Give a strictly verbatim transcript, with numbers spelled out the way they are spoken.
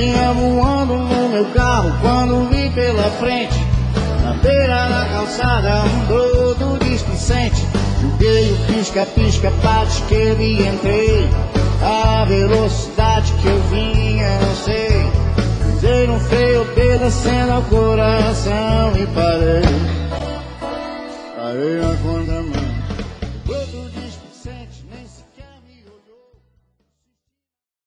Vinha voando no meu carro quando vi pela frente, na beira da calçada, um brodo displicente. Joguei o pisca-pisca pra esquerda e entrei. A velocidade que eu vinha, não sei. Pisei no freio, obedecendo ao coração e parei.